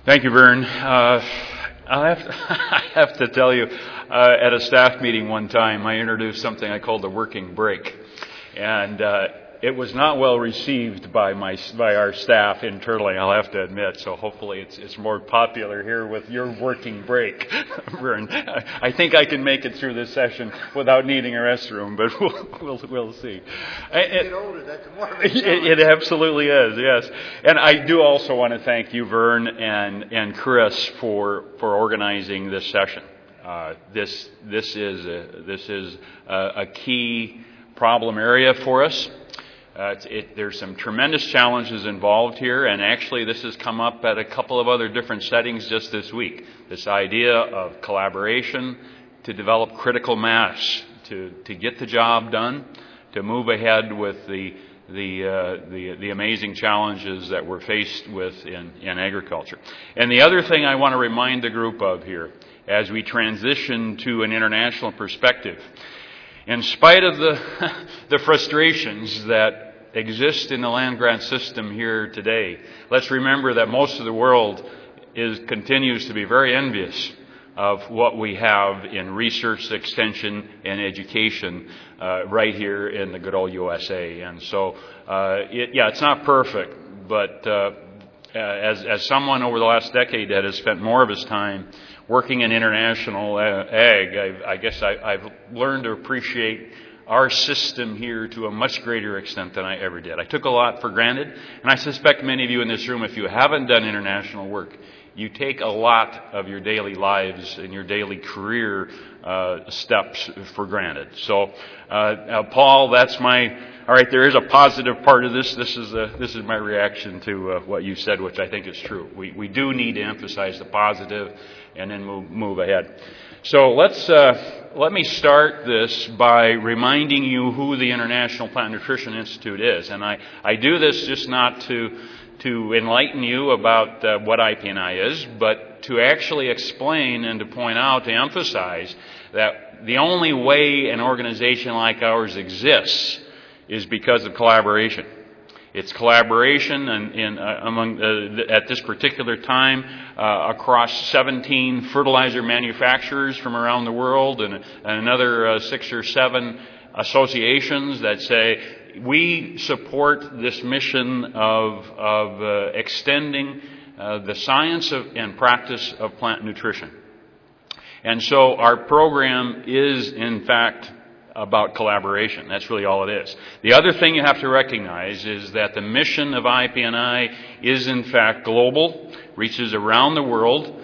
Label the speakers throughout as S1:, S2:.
S1: Thank you, Vern. I have to tell you, at a staff meeting one time, I introduced something I called the working break. And it was not well received by our staff internally, I'll have to admit. So hopefully it's more popular here with your working break, Vern. I think I can make it through this session without needing a restroom, but we'll see.
S2: Get older, that's more of a
S1: it absolutely is, yes. And I do also want to thank you, Vern and Chris, for organizing this session. This is a key problem area for us. There's some tremendous challenges involved here, and actually this has come up at a couple of other different settings just this week. This idea of collaboration to develop critical mass, to get the job done, to move ahead with the amazing challenges that we're faced with in agriculture. And the other thing I want to remind the group of here, as we transition to an international perspective, in spite of the frustrations that exist in the land-grant system here today, let's remember that most of the world continues to be very envious of what we have in research, extension, and education right here in the good old USA. And so, it's not perfect, but as someone over the last decade that has spent more of his time working in international ag, I guess I've learned to appreciate our system here to a much greater extent than I ever did. I took a lot for granted, and I suspect many of you in this room, if you haven't done international work, you take a lot of your daily lives and your daily career steps for granted. So, Paul, all right, there is a positive part of this. This is my reaction to what you said, which I think is true. We do need to emphasize the positive and then move ahead. So let me start this by reminding you who the International Plant Nutrition Institute is. And I do this just not to enlighten you about what IPNI is, but to actually explain and to point out, to emphasize that the only way an organization like ours exists is because of collaboration. It's collaboration among at this particular time across 17 fertilizer manufacturers from around the world, and another 6 or 7 associations that say we support this mission of extending the science and practice of plant nutrition. And so our program is, in fact, about collaboration. That's really all it is. The other thing you have to recognize is that the mission of IPNI is, in fact, global, reaches around the world.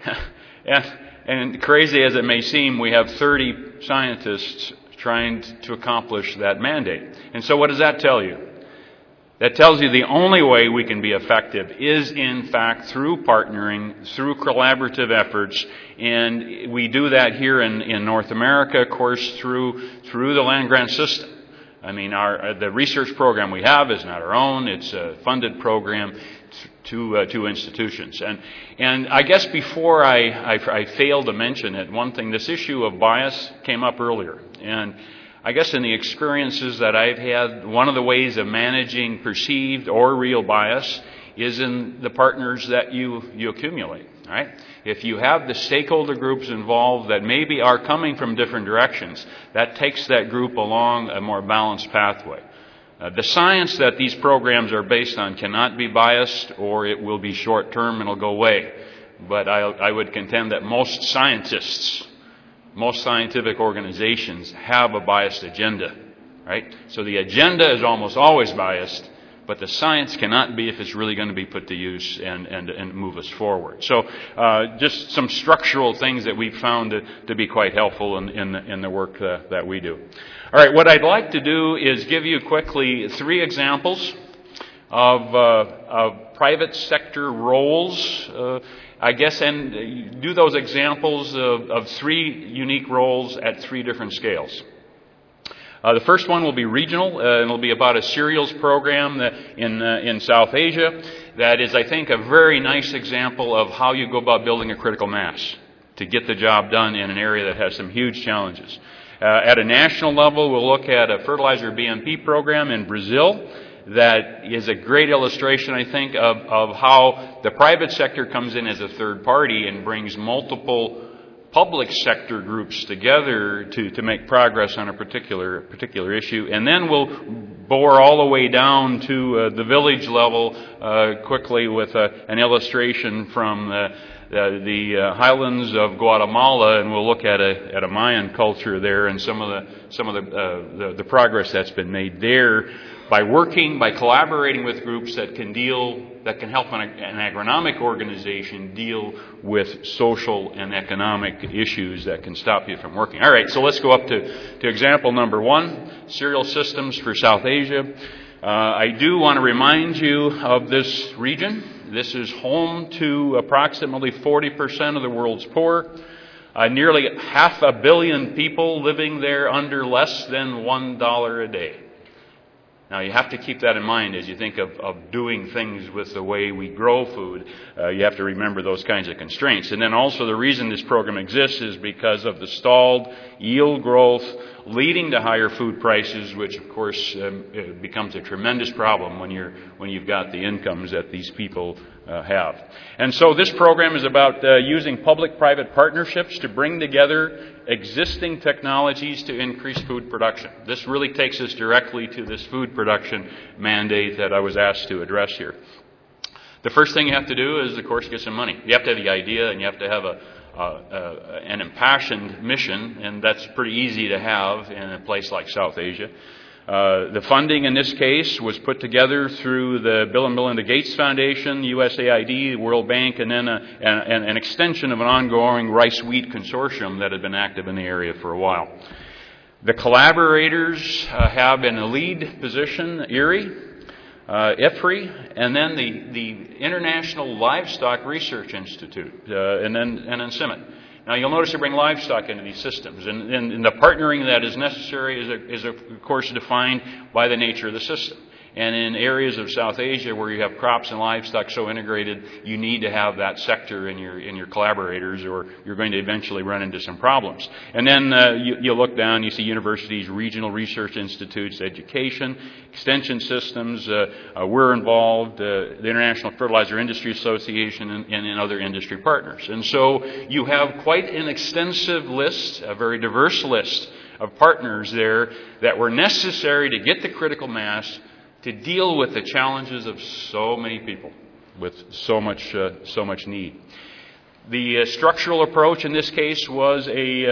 S1: And crazy as it may seem, we have 30 scientists trying to accomplish that mandate. And so what does that tell you? That tells you the only way we can be effective is, in fact, through partnering, through collaborative efforts, and we do that here in North America, of course, through the land-grant system. I mean, the research program we have is not our own. It's a funded program to institutions. And I guess before I failed to mention it, one thing, this issue of bias came up earlier. And I guess in the experiences that I've had, one of the ways of managing perceived or real bias is in the partners that you accumulate, right? If you have the stakeholder groups involved that maybe are coming from different directions, that takes that group along a more balanced pathway. The science that these programs are based on cannot be biased, or it will be short-term and it'll go away. But I would contend that most scientific organizations have a biased agenda, right? So the agenda is almost always biased, but the science cannot be if it's really going to be put to use and move us forward. So just some structural things that we've found to be quite helpful in the work that we do. All right, what I'd like to do is give you quickly 3 examples of private sector roles, I guess, and do those examples of 3 unique roles at 3 different scales. The first one will be regional, and it'll be about a cereals program in South Asia that is, I think, a very nice example of how you go about building a critical mass to get the job done in an area that has some huge challenges. At a national level, we'll look at a fertilizer BMP program in Brazil that is a great illustration, I think, of how the private sector comes in as a third party and brings multiple public sector groups together to make progress on a particular issue. And then we'll bore all the way down to the village level quickly with an illustration from the highlands of Guatemala, and we'll look at a Mayan culture there and some of the progress that's been made there by collaborating with groups that can help an agronomic organization deal with social and economic issues that can stop you from working. All right, so let's go up to example number 1, cereal systems for South Asia. I do want to remind you of this region. This is home to approximately 40% of the world's poor. Nearly 500 million people living there under less than $1 a day. Now, you have to keep that in mind as you think of doing things with the way we grow food. You have to remember those kinds of constraints. And then also the reason this program exists is because of the stalled yield growth leading to higher food prices, which of course becomes a tremendous problem when you've got the incomes that these people have. And so this program is about using public-private partnerships to bring together existing technologies to increase food production. This really takes us directly to this food production mandate that I was asked to address here. The first thing you have to do is, of course, get some money. You have to have the idea, and you have to have an impassioned mission, and that's pretty easy to have in a place like South Asia. The funding in this case was put together through the Bill and Melinda Gates Foundation, USAID, the World Bank, and then an extension of an ongoing rice-wheat consortium that had been active in the area for a while. The collaborators have in a lead position IRRI, IFRI, and then the International Livestock Research Institute, and then CIMMYT. Now, you'll notice they bring livestock into these systems, and the partnering that is necessary is of course, defined by the nature of the system. And in areas of South Asia where you have crops and livestock so integrated, you need to have that sector in your collaborators, or you're going to eventually run into some problems. And then you look down, you see universities, regional research institutes, education, extension systems. We're involved, the International Fertilizer Industry Association, and other industry partners. And so you have quite an extensive list, a very diverse list of partners there that were necessary to get the critical mass to deal with the challenges of so many people with so much need. The structural approach in this case was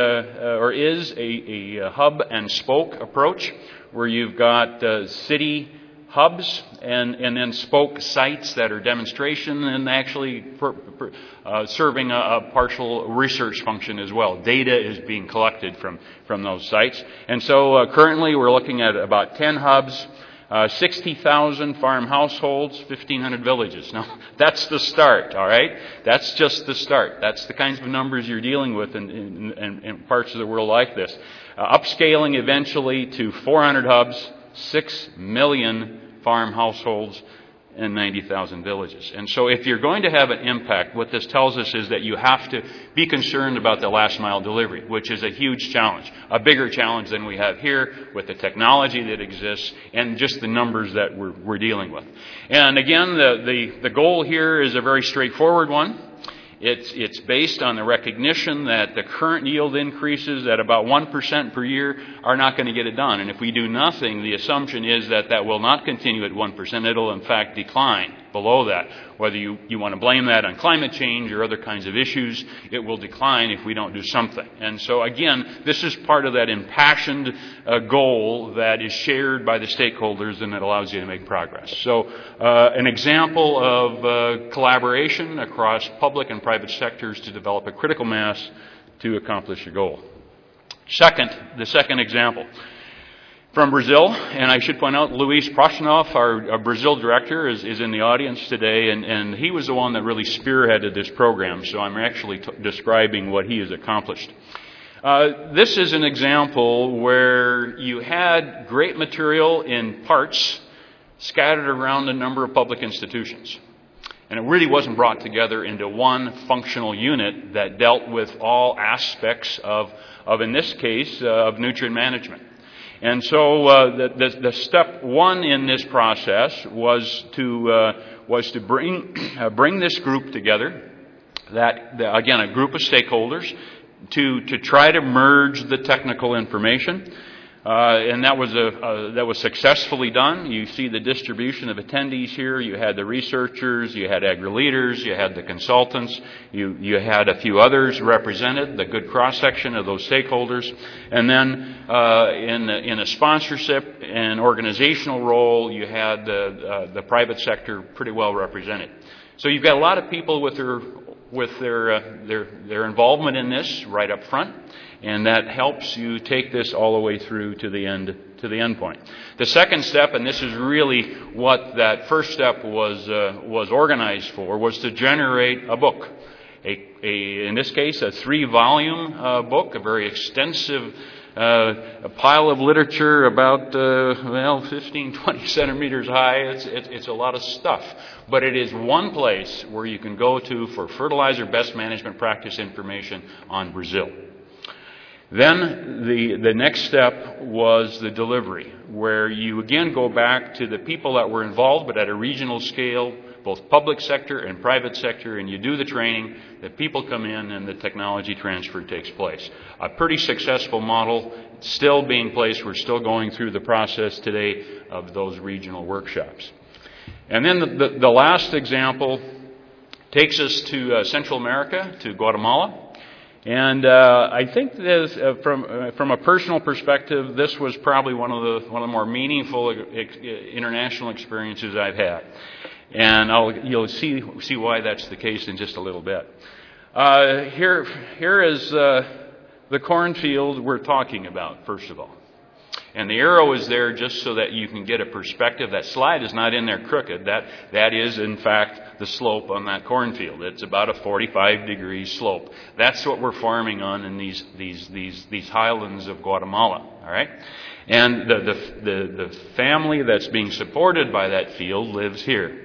S1: is a hub and spoke approach, where you've got city hubs and then spoke sites that are demonstration and actually serving a partial research function as well. Data is being collected from those sites. And so currently we're looking at about 10 hubs, 60,000 farm households, 1,500 villages. Now, that's the start, all right? That's just the start. That's the kinds of numbers you're dealing with in parts of the world like this. Upscaling eventually to 400 hubs, 6 million farm households, and 90,000 villages. And so if you're going to have an impact, what this tells us is that you have to be concerned about the last mile delivery, which is a huge challenge, a bigger challenge than we have here with the technology that exists and just the numbers that we're dealing with. And again, the goal here is a very straightforward one. It's based on the recognition that the current yield increases at about 1% per year are not going to get it done. And if we do nothing, the assumption is that will not continue at 1%. It'll, in fact, decline below that. Whether you want to blame that on climate change or other kinds of issues, it will decline if we don't do something. And so, again, this is part of that impassioned goal that is shared by the stakeholders and that allows you to make progress. So, an example of collaboration across public and private sectors to develop a critical mass to accomplish your goal. The second example. From Brazil, and I should point out, Luis Proshnov, our Brazil director, is in the audience today, and he was the one that really spearheaded this program, so I'm actually describing what he has accomplished. This is an example where you had great material in parts scattered around a number of public institutions. And it really wasn't brought together into one functional unit that dealt with all aspects of in this case, of nutrient management. And so the step one in this process was to bring this group together, again, a group of stakeholders, to try to merge the technical information. And that was successfully done. You see the distribution of attendees here. You had the researchers, you had agri-leaders, you had the consultants, you had a few others represented, the good cross-section of those stakeholders. And then in a sponsorship and organizational role, you had the private sector pretty well represented. So you've got a lot of people with their involvement in this right up front, and that helps you take this all the way through to the end point. The second step, and this is really what that first step was organized for, was to generate a book. In this case, a 3-volume book, a very extensive a pile of literature about 15, 20 centimeters high. It's a lot of stuff. But it is one place where you can go to for fertilizer best management practice information on Brazil. Then the next step was the delivery, where you again go back to the people that were involved, but at a regional scale, both public sector and private sector, and you do the training, the people come in, and the technology transfer takes place. A pretty successful model, still being placed. We're still going through the process today of those regional workshops. And then the last example takes us to Central America, to Guatemala. And I think this, from a personal perspective, this was probably one of the more meaningful international experiences I've had. And you'll see why that's the case in just a little bit. Here is the cornfield we're talking about, first of all. And the arrow is there just so that you can get a perspective. That slide is not in there crooked. That is, in fact, the slope on that cornfield. It's about a 45-degree slope. That's what we're farming on in these highlands of Guatemala. All right, and the family that's being supported by that field lives here.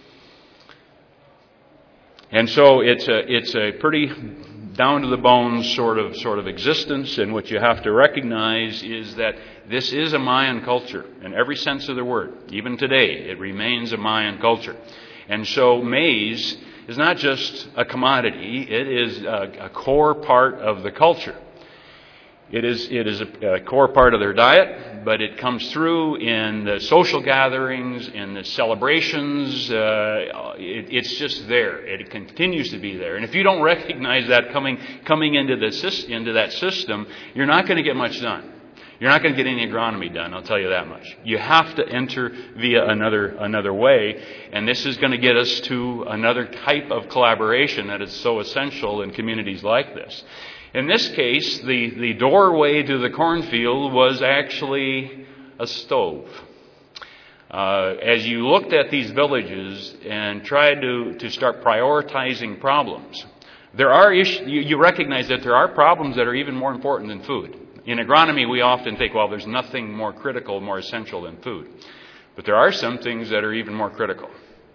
S1: And so it's a pretty down to the bones sort of existence, and what you have to recognize is that this is a Mayan culture in every sense of the word. Even today, it remains a Mayan culture. And so maize is not just a commodity, it is a core part of the culture. It is a core part of their diet, but it comes through in the social gatherings, in the celebrations. It's just there. It continues to be there. And if you don't recognize that coming into that system, you're not going to get much done. You're not going to get any agronomy done, I'll tell you that much. You have to enter via another way, and this is going to get us to another type of collaboration that is so essential in communities like this. In this case, the doorway to the cornfield was actually a stove. As you looked at these villages and tried to start prioritizing problems, you recognize that there are problems that are even more important than food. In agronomy, we often think, well, there's nothing more critical, more essential than food. But there are some things that are even more critical.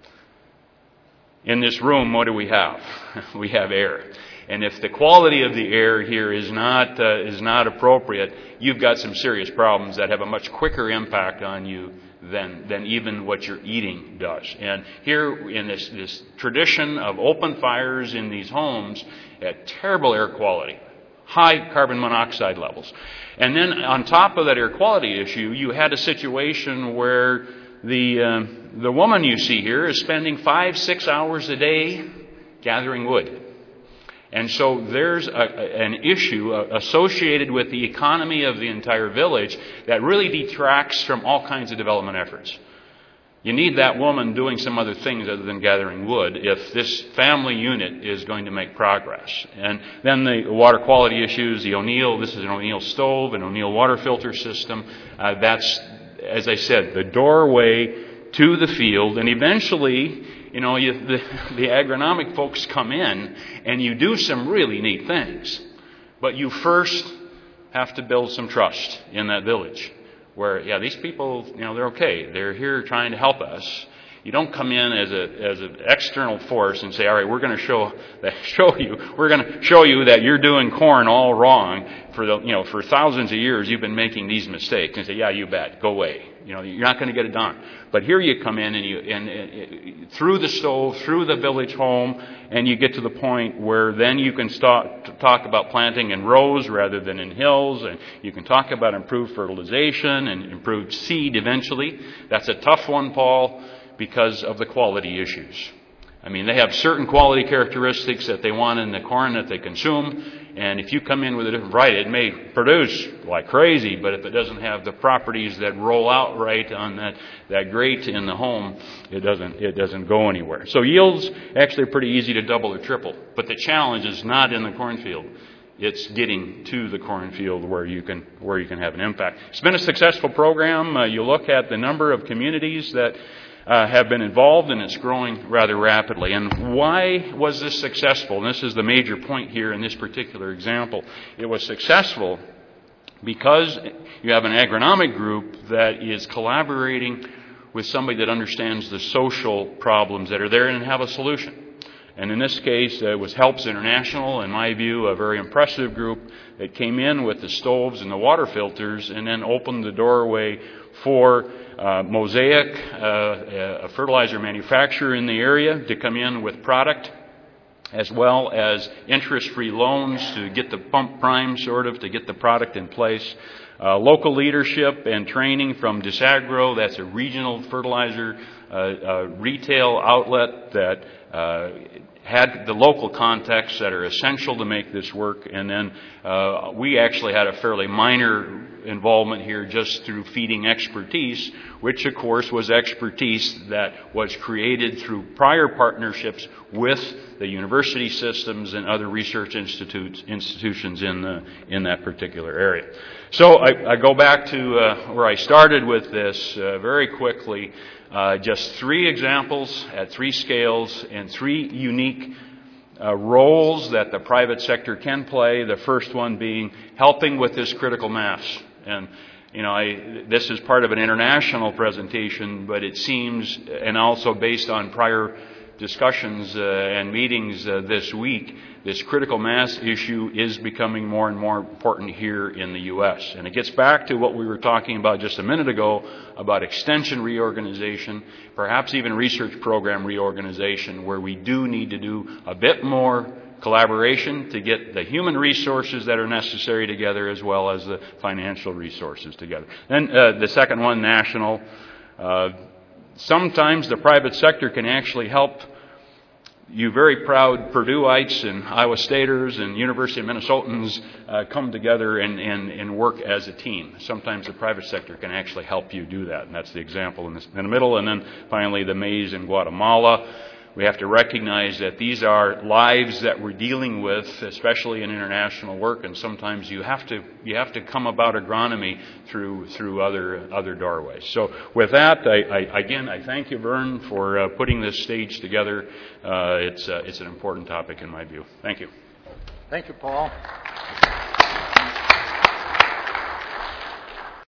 S1: In this room, what do we have? We have air. And if the quality of the air here is not appropriate, you've got some serious problems that have a much quicker impact on you than even what you're eating does. And here in this tradition of open fires in these homes, at terrible air quality, high carbon monoxide levels. And then on top of that air quality issue, you had a situation where the woman you see here is spending 5-6 hours a day gathering wood. And so there's an issue associated with the economy of the entire village that really detracts from all kinds of development efforts. You need that woman doing some other things other than gathering wood if this family unit is going to make progress. And then the water quality issues, the O'Neill, this is an O'Neill stove, an O'Neill water filter system. That's, as I said, the doorway to the field. And eventually, the agronomic folks come in and you do some really neat things. But you first have to build some trust in that village. Where, these people, they're okay. They're here trying to help us. You don't come in as an external force and say, all right, we're going to show you that you're doing corn all wrong. For thousands of years you've been making these mistakes, and say, yeah, you bet, go away. You're not going to get it done. But here you come in and through the stove, through the village home, and you get to the point where then you can start to talk about planting in rows rather than in hills, and you can talk about improved fertilization and improved seed eventually. That's a tough one, Paul, because of the quality issues. I mean, they have certain quality characteristics that they want in the corn that they consume, and if you come in with a different variety, it may produce like crazy, but if it doesn't have the properties that roll out right on that grate in the home, it doesn't go anywhere. So yields actually are pretty easy to double or triple, but the challenge is not in the cornfield. It's getting to the cornfield where you can have an impact. It's been a successful program. You look at the number of communities that have been involved, and it's growing rather rapidly. And why was this successful? And this is the major point here in this particular example. It was successful because you have an agronomic group that is collaborating with somebody that understands the social problems that are there and have a solution. And in this case, it was Helps International, in my view, a very impressive group that came in with the stoves and the water filters and then opened the doorway for Mosaic, a fertilizer manufacturer in the area, to come in with product, as well as interest-free loans to get the pump prime, to get the product in place. Local leadership and training from Disagro, that's a regional fertilizer retail outlet that had the local contexts that are essential to make this work. And then we actually had a fairly minor involvement here just through feeding expertise, which of course was expertise that was created through prior partnerships with the university systems and other research institutions in that particular area. So I go back to where I started with this very quickly. Just 3 examples at 3 scales and 3 unique roles that the private sector can play. The first one being helping with this critical mass. And this is part of an international presentation, but it seems, and also based on prior discussions and meetings this week, this critical mass issue is becoming more and more important here in the U.S. And it gets back to what we were talking about just a minute ago about extension reorganization, perhaps even research program reorganization, where we do need to do a bit more collaboration to get the human resources that are necessary together as well as the financial resources together. Then the second one, national. Sometimes the private sector can actually help you very proud Purdue-ites and Iowa Staters and University of Minnesotans come together and work as a team. Sometimes the private sector can actually help you do that, and that's the example in the middle. And then finally, the maize in Guatemala. We have to recognize that these are lives that we're dealing with, especially in international work, and sometimes you have to come about agronomy through other doorways. So with that, I thank you, Vern, for putting this stage together. It's an important topic in my view. Thank you.
S2: Thank you, Paul.